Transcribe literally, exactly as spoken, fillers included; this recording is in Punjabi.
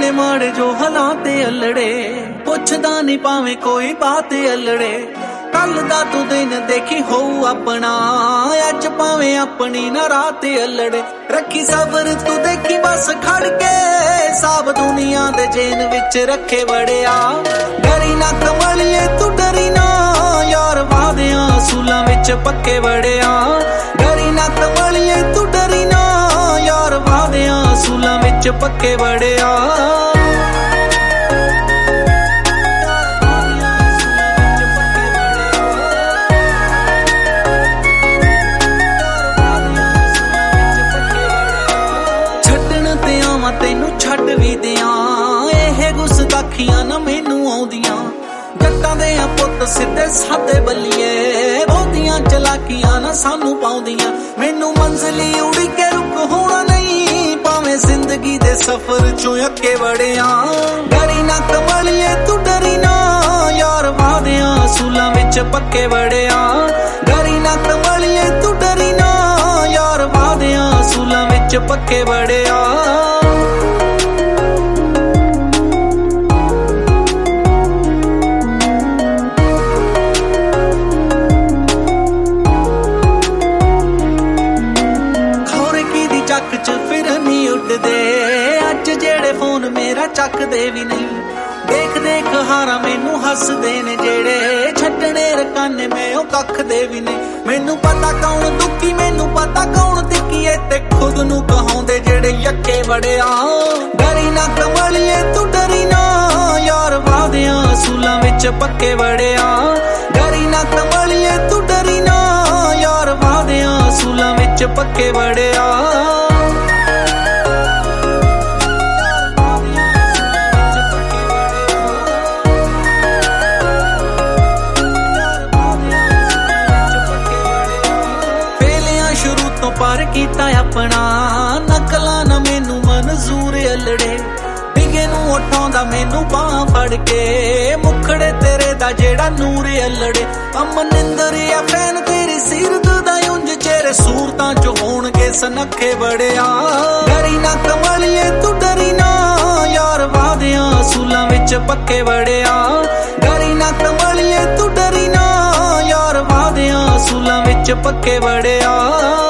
ਨੇ ਮਾੜੇ ਜੋ ਹਾਲਾਤ ਅਲੜੇ, ਪੁੱਛਦਾ ਨਹੀਂ ਭਾਵੇਂ ਕੋਈ ਬਾਤ ਅਲੜੇ। ਕੱਲ ਦਾ ਤੂੰ ਦਿਨ ਦੇਖੀ ਹੋਊ ਆਪਣਾ, ਅੱਜ ਭਾਵੇਂ ਆਪਣੀ ਨਾ ਰਾਤ ਅਲੜੇ। ਰੱਖੀ ਸਬਰ ਤੂੰ ਦੇਖੀ ਬਸ ਖੜ ਕੇ, ਸਭ ਦੁਨੀਆ ਦੇ ਜੇਨ ਵਿੱਚ ਰੱਖੇ ਵੜਿਆ। ਡਰੀ ਨਾ ਕਮਲੀਏ ਤੂੰ ਡਰੀ ਨਾ, ਯਾਰ ਵਾਦਿਆਂ ਅਸੂਲਾਂ ਵਿੱਚ ਪੱਕੇ ਵੜਿਆ। ਡਰੀ ਨਾ ਕਮਲੀਏ ਤੂੰ ਡਰੀ ਨਾ, ਯਾਰ ਵਾਦਿਆਂ ਅਸੂਲਾਂ ਵਿੱਚ ਪੱਕੇ ਵੜਿਆ। ਛੱਡਣ ਤੇ ਆਵਾਂ ਤੈਨੂੰ ਛੱਡ ਵੀ ਦਿਆਂ, ਇਹ ਗੁਸਤਾਖੀਆਂ ਨਾ ਮੈਨੂੰ ਆਉਂਦੀਆਂ। ਜੱਟਾਂ ਦੇ ਆ ਪੁੱਤ ਸਿੱਧੇ ਸਾਦੇ ਬੱਲੀਏ, ਬਹੁਤੀਆਂ ਚਲਾਕੀਆਂ ਨਾ ਸਾਨੂੰ ਪਾਉਂਦੀਆਂ। ਮੈਨੂੰ ਮੰਜ਼ਲੀ ਉੜੀ ਕੇ ਰੁਕ ਹੋਣਾ ਨਹੀਂ, ਭਾਵੇਂ ਜ਼ਿੰਦਗੀ ਦੇ ਸਫ਼ਰ ਚੋਂ ਅੱਗੇ ਵੜਿਆ। ਡਰੀ ਨਾ ਕਮਲੀਏ ਤੂੰ ਡਰੀ ਨਾ, ਯਾਰ ਵਾਦਿਆਂ ਅਸੂਲਾਂ ਵਿੱਚ ਪੱਕੇ ਵੜਿਆ। ਡਰੀ ਨਾ ਕਮਲੀਏ ਤੂੰ ਡਰੀ ਨਾ, ਯਾਰ ਵਾਦਿਆਂ ਅਸੂਲਾਂ ਵਿੱਚ ਪੱਕੇ ਵੜਿਆ। ਚੱਕ ਚ ਫਿਰ ਨਹੀਂ ਉੱਡਦੇ ਅੱਜ ਜਿਹੜੇ ਫੋਨ ਮੇਰਾ ਚੱਕਦੇ ਵੀ ਨਹੀਂ। ਦੇਖ ਦੇਖ ਹਾਰਾ ਮੈਨੂੰ ਹੱਸਦੇ ਨੇ ਜਿਹੜੇ, ਛੱਡਣੇ ਰਕਾਨੇ ਮੈਂ ਉਹ ਕੱਖਦੇ ਵੀ ਨਹੀਂ। ਮੈਨੂੰ ਪਤਾ ਕੌਣ ਦੁਖੀ ਮੈਨੂੰ ਪਤਾ ਕੌਣ ਦਿੱਕੀਏ, ਤੇ ਖੁਦ ਨੂੰ ਕਹਾਉਂਦੇ ਜਿਹੜੇ ਯੱਕੇ ਵੜਿਆ। ਡਰੀ ਨਾ ਕਮਲੀਏ ਤੂੰ ਡਰੀ ਨਾ, ਯਾਰ ਵਾਦਿਆਂ ਅਸੂਲਾਂ ਵਿੱਚ ਪੱਕੇ ਵੜਿਆ। ਡਰੀ ਨਾ ਕਮਲੀਏ ਤੂੰ ਡਰੀ ਨਾ, ਯਾਰ ਵਾਦਿਆਂ ਅਸੂਲਾਂ ਵਿੱਚ ਪੱਕੇ ਵੜਿਆ। ਪਰ ਕੀਤਾ ਆਪਣਾ ਨਕਲਾਂ ਨਾ ਮੈਨੂੰ ਮਨਜ਼ੂਰ ਅਲੜੇ। ਡਿਗੇ ਨੂੰ ਉਠਾਉਂਦਾ ਮੈਨੂੰ ਬਾਹ ਫੜ ਕੇ, ਮੁਖੜੇ ਤੇਰੇ ਦਾ ਜਿਹੜਾ ਨੂਰ ਅਲੜੇ। ਅਮਨਿੰਦਰ ਆ ਫੈਨ ਤੇਰੀ ਸੀਰਤ ਦਾ ਉਂਝ ਚਿਹਰੇ ਸੂਰਤਾਂ ਚ ਹੋਣਗੇ ਸਨੱਖੇ ਵੜਿਆ। ਡਰੀ ਨਾ ਕਮਲੀਏ ਤੂੰ ਡਰੀ ਨਾ, ਯਾਰ ਵਾਦਿਆਂ ਅਸੂਲਾਂ ਵਿੱਚ ਪੱਕੇ ਵੜਿਆ। ਡਰੀ ਨਾ ਕਮਲੀਏ ਤੂੰ ਡਰੀ ਨਾ, ਯਾਰ ਵਾਦਿਆਂ ਅਸੂਲਾਂ ਵਿੱਚ ਪੱਕੇ ਵੜਿਆ।